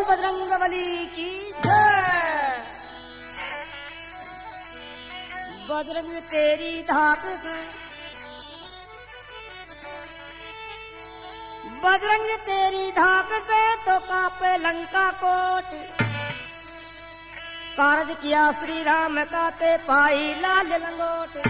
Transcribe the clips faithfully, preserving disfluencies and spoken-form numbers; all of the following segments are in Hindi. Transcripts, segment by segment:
बजरंगबली की जय। बजरंग तेरी धाक से, बजरंग तेरी धाक से तो कांपे लंका कोट। कारज किया श्री राम का ते पाई लाल लंगोट।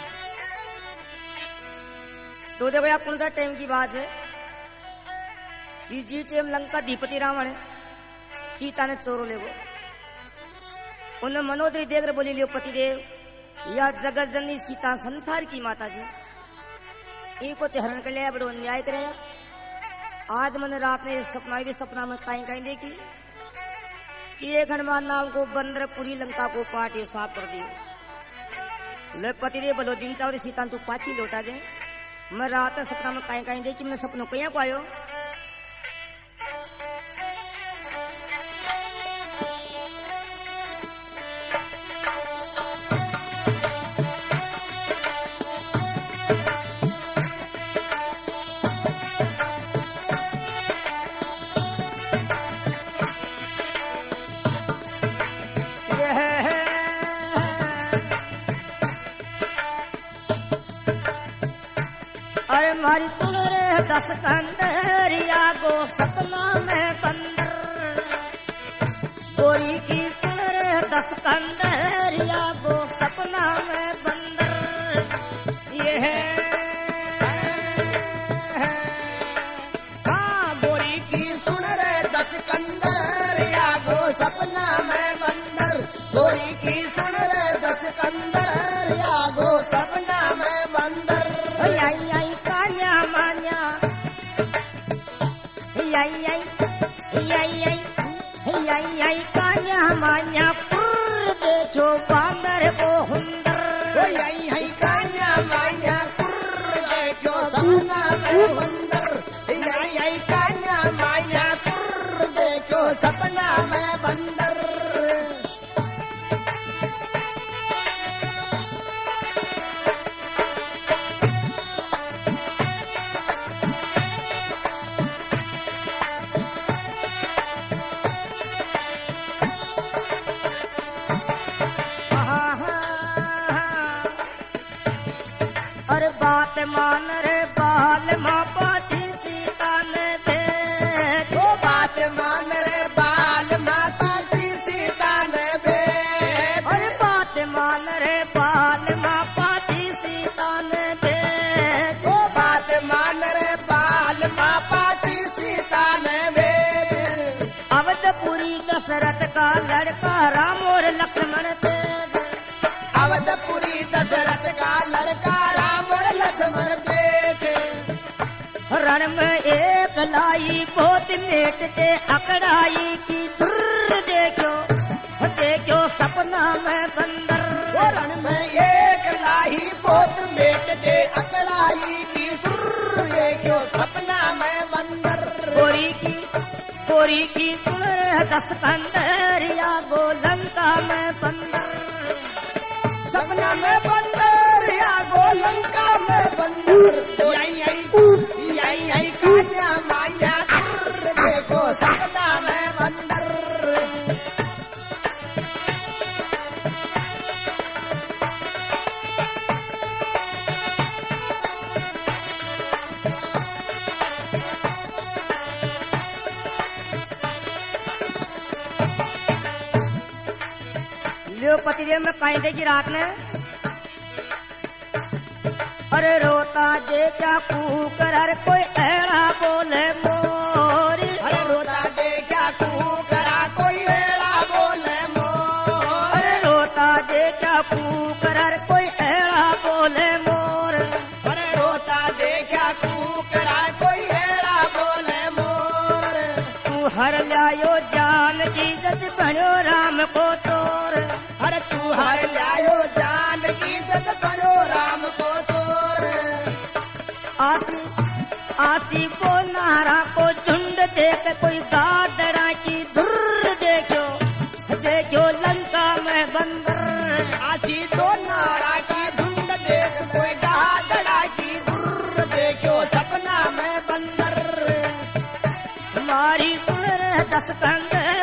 तो देखो यार कौन सा टाइम की बात है कि जी टाइम लंका धीपति रावण है, सीता ने चोरो ले गो। उन्हें मनोदरी देख रहे बोली लियो पतिदेव या जगत जननी सीता संसार की माता जी, इनको ते हरण कर लिया, बड़ो अन्याय करे। आज मैंने रात में सपना भी सपना में कहीं कहीं देखी कि एक हनुमान नाम को बंदर पूरी लंका को पाट साफ कर दी। ले पतिदेव बोलो दिन चावरी सीता तू पाछी लौटा दे। मैं रात सपना में कहीं कहीं देखी, मैं सपनों कहीं को आयो। हमारी सुन रे दस कंदरिया गो सपना में बंदर। गोरी की सुन रे दस कंदरिया गो सपना में बंदर। ये है हाँ गोरी की सुन रे दस कंदरिया गो सपना में बंदर। गोरी की सुन रे दस कंदरिया गो सपना में बंदर। आई आई कान्या मान्या आई आई आई आई आई आई कान्या मान्या पुर देखो बांदर को हुंदर। आई आई कान्या मान्या पुर देखो सपना में बंदर। आई आई कान्या मान्या पुर देखो सपना में बंदर। बात मान रे बाल माँ पाछी सीता ने भेज। ओ बात मान रे बाल माँ पाछी सीता ने भेज। अरे बात मान रे बाल माँ पाछी सीता ने भेज। ओ बात मान रे बाल माँ पाछी सीता ने भेज। अवधपुरी दशरथ का लड़का राम और लक्ष्मण तेज। अवधपुरी दशरथ का लड़का राम और लक्ष्मण तेज। रण में एक लाई बहुत मेटते अकड़ाई की धुर देखो देखो सपना में बंदर। रण में एक लाई बहुत मेटते अकड़ाई की धुर देखो सपना में बंदर। गोरी की गोरी की सुन रे दस कंदरिया गो लंका में बंदर। सपना में बंदर या गो लंका में बंदर। आई आई आई आई कान्या मान्या देखो सपना में बंदर। लियो पतिदेव में कायदे की रात में अरे रोता जे क्या कूकर हर कोई ऐड़ा बोले मोरी। अरे रोता जे क्या कूकरा कोई ऐड़ा बोले मोर। अरे रोता जे क्या कूकर हर कोई ऐड़ा बोले मोर। अरे रोता जे क्या कूकरा कोई ऐड़ा बोले मोर। तू हर लायो जान की जत बनो राम को तोर। अरे तू हर लायो जान की जत बनो राम को तोर। आसी आसी को नारा को झुंड देख कोई गादड़ा की धुर देखो देखो लंका में बंदर। आची तो नारा की झुंड देख कोई गादड़ा की धुर देखो सपना में बंदर। हमारी सुन रे दस कंदर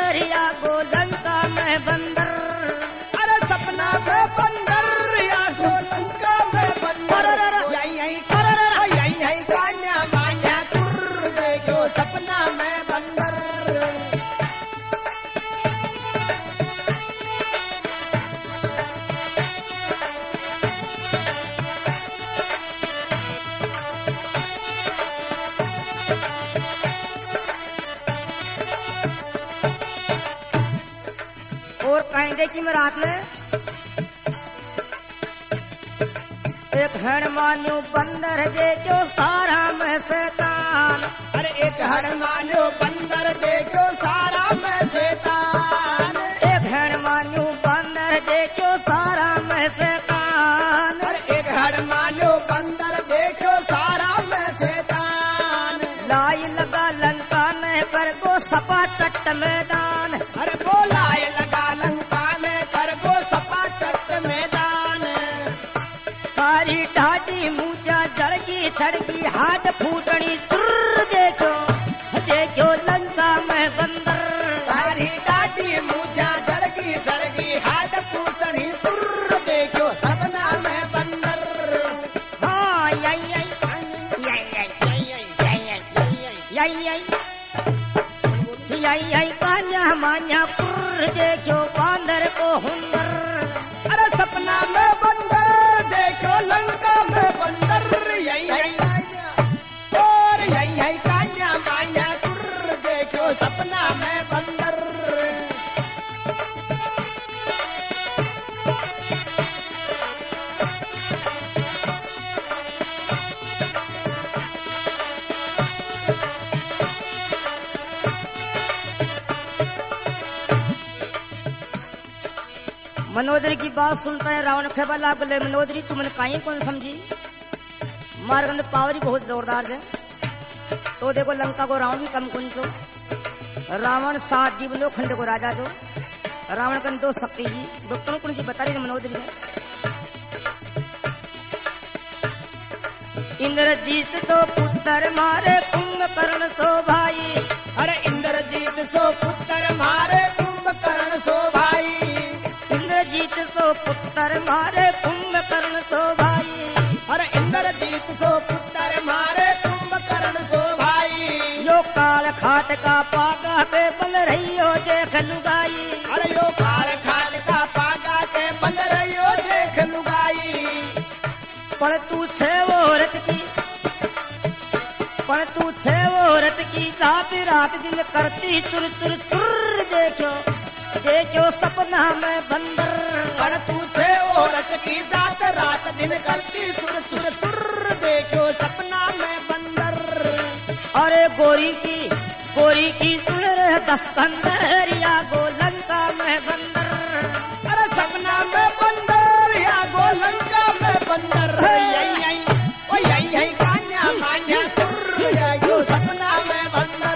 कहेंगे कि मैं रात में एक हण मान्यो बंदर देखो सारा में शैतान। अरे एक हण मान्यो बंदर देखो सारा में शैतान। एक हण मान्यो बंदर देखो सारा में शैतान। अरे एक हण मान्यो बंदर देखो सारा में शैतान। लाई लगा लंका में कर गो सपा चट्ट मैदान। अरे बोलाए लगा लंका में कर गो सपा चट्ट मैदान। सारी ढाडी मूचा जड़गी छड़गी हाथ फूटनी तुर देखो देखो लंका में बंदर। सारी ढाडी मूचा जड़गी छड़गी हाथ फूटनी तुर देखो सपना में बंदर। हाँ यही यही यही यही यही यही कान्या मान्या पुर देखो बांदर को हुनर। अरे सपना में बंदर देखो लंका में बंदर। यही यही और यही यही कान्या मान्या तुर देखो सपना में बंदर। मनोदरी की बात सुनता है रावण खेबला बोले मनोदरी तुमने काहे कौन समझी मारगंद पावरी बहुत जोरदार है। तो देखो लंका को रावण भी कम कौन सो रावण सात जीवनो खंड को राजा जो रावण कन दो शक्ति जी दो कौन कौन सी बता रही मनोदरी है। इंद्रजीत तो पुत्र मारे कुंभकर्ण सो भाई। अरे इंद्रजीत सो पुत्र मारे कुंभकर्ण सो भाई। इंद्रजीत सो पुत्र मारे कुंभकर्ण सो भाई। अरे इंद्रजीत सो पुत्र मारे कुंभकर्ण सो भाई। यो काल खाट का पागा पे बल रही हो देख लुगाई। अरे यो काल खाट का पागा पे बल रही हो देख लुगाई। पर तू छे वो औरत की पर तू छे वो औरत की रात रात दिन करती चुर चुर चुर देखो देखो सपना में बंदर। पर तू छे औरत की रात रात दिन करती चुर चुर चुर देखो सपना में बंदर। अरे गोरी की गोरी की सुन रहे दस बंदर या गो लंका में बंदर। अरे सपना में बंदर या गो लंका में बंदर। यही यही ओ यही यही कान्या मान्या तुर देखो सपना में बंदर।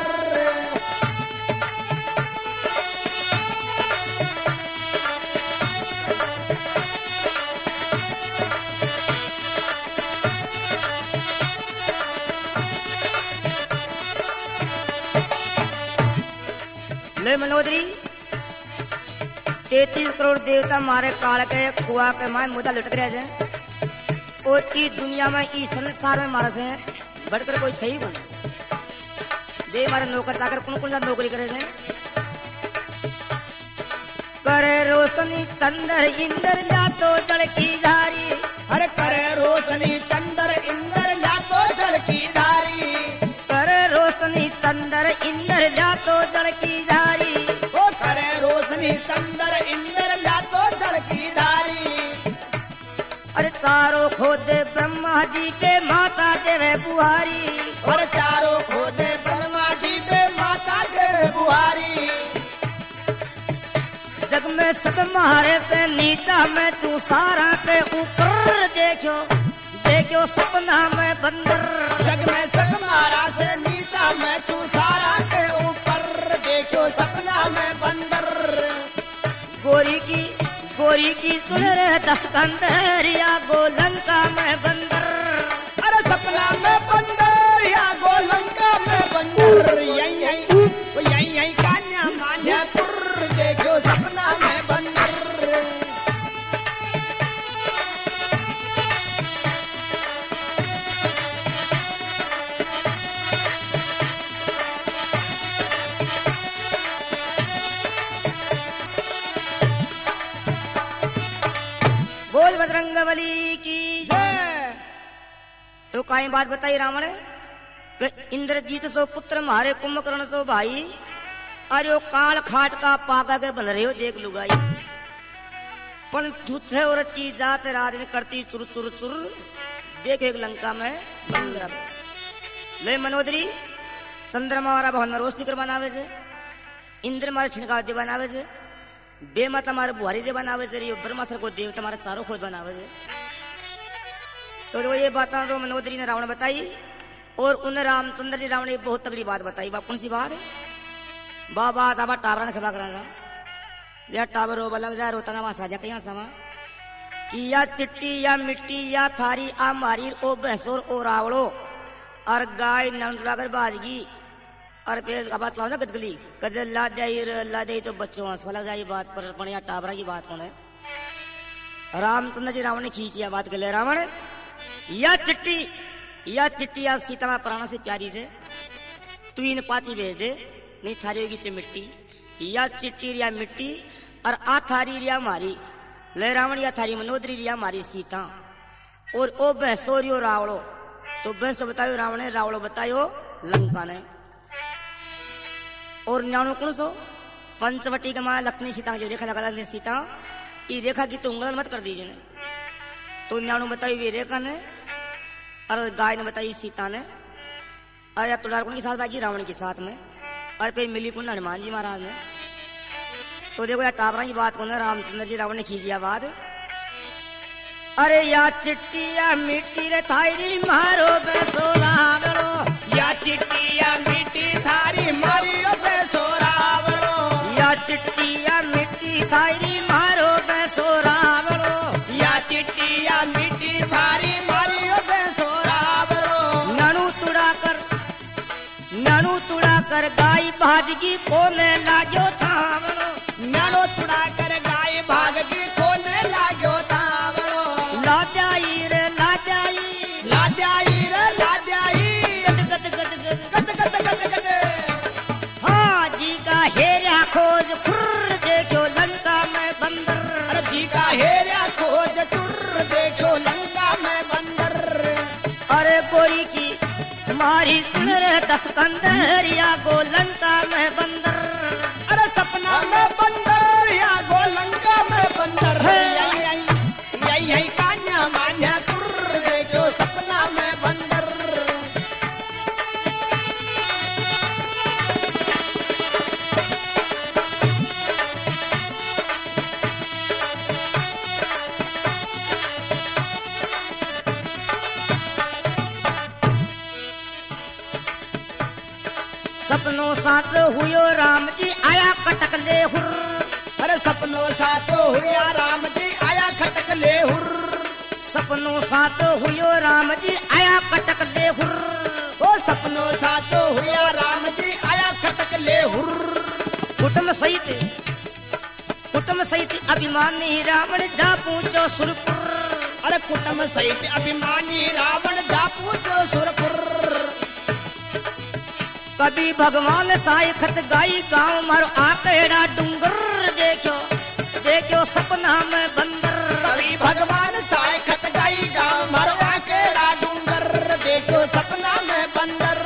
ले मनोदरी तैतीस करोड़ देवता मारे काल के कुआ के माए मुद्दा लुटक रहे हैं और की दुनिया में इस संसार में मारे से बढ़कर कोई सही बन दे मारे नौकर चाकर कौन कौन सा नौकरी करे से करे रोशनी चंद्र इंद्र या तो जल की धारी। अरे करे रोशनी चंद्र इंद्र या तो जल की धारी। करे रोशनी चंद्र इंद्र या तो जल की धारी। ओ करे रोशनी चंद्र इंद्र या तो जल की धारी। अरे चारों खोदे ब्रह्मा जी के माता देवे बुहारी। और चारों खोदे ब्रह्मा जी पे माता देवे बुहारी। जग में सब मारे से नीचा में तू सारा के ऊपर देखो देखो सपना में बंदर। जग में सब मारा से नीचा में तू सारा के ऊपर देखो सपना में बंदर। गोरी की गोरी की सुन रहे दस बंदर या गो लंका में बंदर। अरे सपना में बंदर या गो लंका में बंदर। यही यही यही यही कान्या मान्या तुर देखो सपना में बंदर। बोल बजरंगबली की जय। तो काई बात बताई रावण कि इंद्रजीत सो पुत्र मारे कुंभकर्ण सो भाई अरे वो काल खाट का पागा के बन रहे हो देख लुगाई, पण तुझे औरत की जात रात ने करती चुर चुर चुर, देख एक लंका में बंदर ले मनोदरी चंद्रमा वाला भवन में रोशनी कर बनावे से, इंद्र मारे छिड़काव दे बनावे से, बेमाता मारे बुहारी दे बनावे से, ब्रह्मास्त्र को देव तुम्हारे चारों खोज बनावे से। तो वो ये बात तो मनोदरी ने रावण बताई, और उन रामचंद्र जी रावण ने बहुत तगड़ी बात बताई। बाप कौन सी बात है? बाबा साबा टावरा ने खबा करा या टावर रो लग जा रोता ना साजा कहीं समा कि या चिट्टी या मिट्टी या थारी आ मारी ओ भैंसोर ओ रावड़ो और गाय नंदलागर बाजगी और फिर अब बात ना गदगली कद ला जाई ला जाई तो बच्चों हंस लग जाए बात पर पण या टावरा की बात कौन है? रामचंद्र जी रावण ने खींची बात कर ले रावण या चिट्टी या चिट्टी या सीता में प्राण से प्यारी से तू इन पाती भेज दे, नहीं थारी होगी मिट्टी या चिट्टी या मिट्टी और आ थारी रिया मारी ले रावण या थारी मनोदरी रिया मारी सीता और ओ भैंसोरियो रावड़ो। तो भैंसो बतायो रावण ने, रावड़ो बतायो लंका ने। और न्याणो कौन सो पंचवटी के मां लक्ष्मी सीता जो रेखा लगा सीता ये रेखा की तो उंगल मत कर दीजिए ने। तो न्याणो बताई वे रेखा ने और गाय ने बताई सीता ने, और या तुलार के साथ बाकी रावण के साथ में, और फिर मिली कुंड हनुमान जी महाराज ने। तो देखो यार टावरा की बात को ना रामचंद्र जी रावण ने खींची बात, अरे या चिट्टी या मिट्टी रे थारी मारो बेसो रावणो, या चिट्टी या मिट्टी थारी मारी बेसो रावणो, या चिट्टी या मिट्टी थारी मारो बेसो रावणो, या चिट्टी या मिट्टी थारी मारी बेसो रावणो। नानू तुड़ा कर नानू तुड़ा कर गाय भाजगी कोने लागो थावणो, नानो तुड़ा कर गाय भागगी कोने लागो थावणो। लाद्याई रे लाद्याई लाद्याई रे लाद्याई गद गद गद गद गद गद गद गद। हाँ जी का हेरा खोज खुर देखो लंका में बंदर, अरे जी का हेरा खोज तुर देखो लंका में बंदर। अरे गोरी की तुम्हारी सुन रे दस कंदर या गो लंका में बंदर। अरे सपना में बंदर या गो लंका में बंदर। यही यही यही कान्या मान्या तुर देखो सपना में बंदर। सपनों साथ हुयो राम जी आया कटक ले हुर, अरे सपनों साथ हुआ राम जी आया खटक ले हुर। सपनों साथ हुयो राम जी आया कटक ले हुर, ओ सपनों साथ हुआ राम जी आया खटक ले हुर। कुटुम सहित कुटुम सहित अभिमानी रावण जा पूछो सुरपुर, अरे कुटुम सहित अभिमानी रावण जा पूछो सुरपुर। कभी भगवान साई खत गाई गाँव मारो आकेड़ा डूंगर, देखो देखो सपना में बंदर। कभी भगवान साई खत गाई गाँव मारो आकेड़ा डूंगर, देखो सपना में बंदर।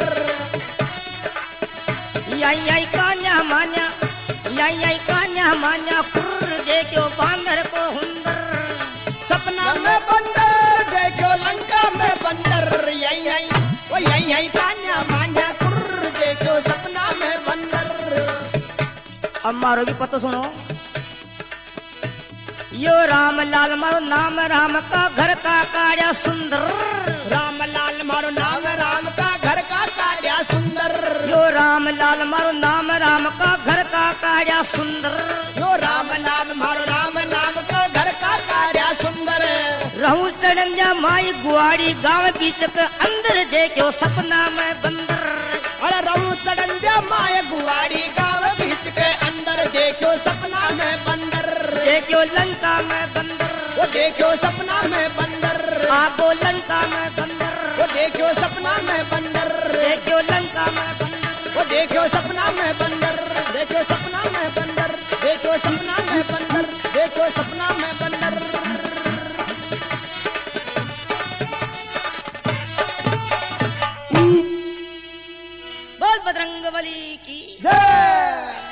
यही यही कान्या मान्या यही यही कान्या मान्या खुर देखो बांदर को हुंदर। सपना में बंदर देखो लंका में बंदर। यही यही वो यही यही कान्या मान्या खुर देखो सपना में बंदर। अब मारो भी पता सुनो, यो राम लाल मारो नाम राम का घर का कार्य सुंदर। राम लाल मारो नाम राम का घर का कार्य सुंदर। यो राम लाल मारो नाम राम का घर का कार्य सुंदर। यो राम लाल मारो राम नाम का घर का कार्य सुंदर। रहू चढ़ंजा माई गुआड़ी गांव बीच के अंदर देखो सपना में बंदर। अरे रहू चढ़ंजा माई गुआड़ी गांव बीच के अंदर देखो सपना में बंदर। देखो लंका में बंदर, वो देखो सपना में बंदर। आगो लंका में बंदर, वो देखो सपना में बंदर। देखो लंका में बंदर, वो देखो सपना में बंदर। देखो सपना में बंदर। देखो सपना में बंदर। देखो सपना में बंदर। बोल बजरंगबली की जय।